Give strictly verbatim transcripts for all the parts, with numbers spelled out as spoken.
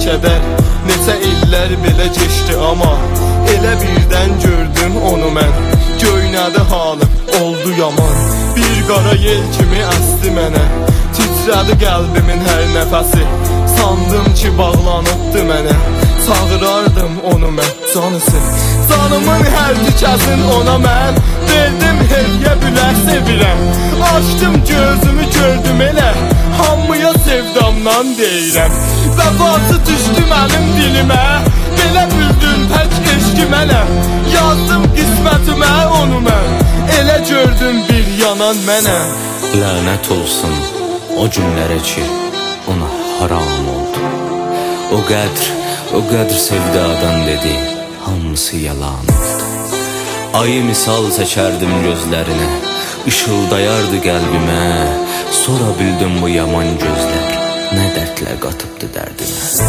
kədər. Neçə illər belə keçdi amma elə birdən gördüm onu mən. Göynədi halım, oldu yaman. Bir qara yel kimi əsdi mənə. Titrədi qəlbimin hər nəfəsi. Sandım ki bağlanıbdı mənə. Çağırardım onu mən, canısı. Canımın hər tikəsin ona mən. Verdim hediyə bülər sevirəm. Açdım gözümü gördüm elə. Hamıya sevdamdan deyirəm. Vəfası düşdü mənim dilimə. Belə büldün tək eşki mənə. Yazdım qismətimə onu mən. Elə gördüm bir yanan mənə. Lənət olsun o günlərə ki ona haram oldu. O qədr, o qədr sevdadan dedi, hamısı yalan oldu. Ayı misal çəkərdim gözlərinə, ışıldayardı qəlbimə. Sonra bildim bu yaman gözlər nə dərdlə qatıbdı dərdimə.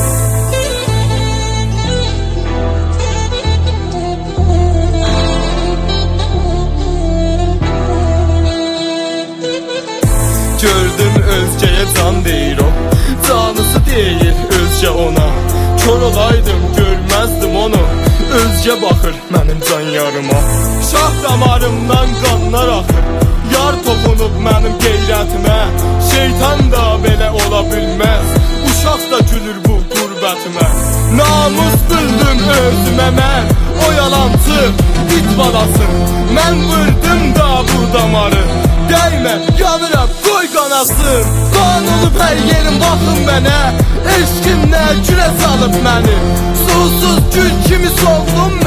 Gördüm özgəyə can deyir o, canısı deyir özgə ona. Kör olaydım görməzdim onu, özgə baxır mənim can yarıma. Şah damarımdan qanlar axır, yar toxunub mənim qeyrətimə. Şeytan da belə ola bilməz, uşaq da gülür bu qürbətimə. Namus bildim özümə mən, o yalancı it balası. Mən vırdım da bu damarı, dəymə yanıram qoy qanasın. Qan olub hər yerim baxın mənə, eşqimlə gülə salıb məni. Susuz gül kimi soldum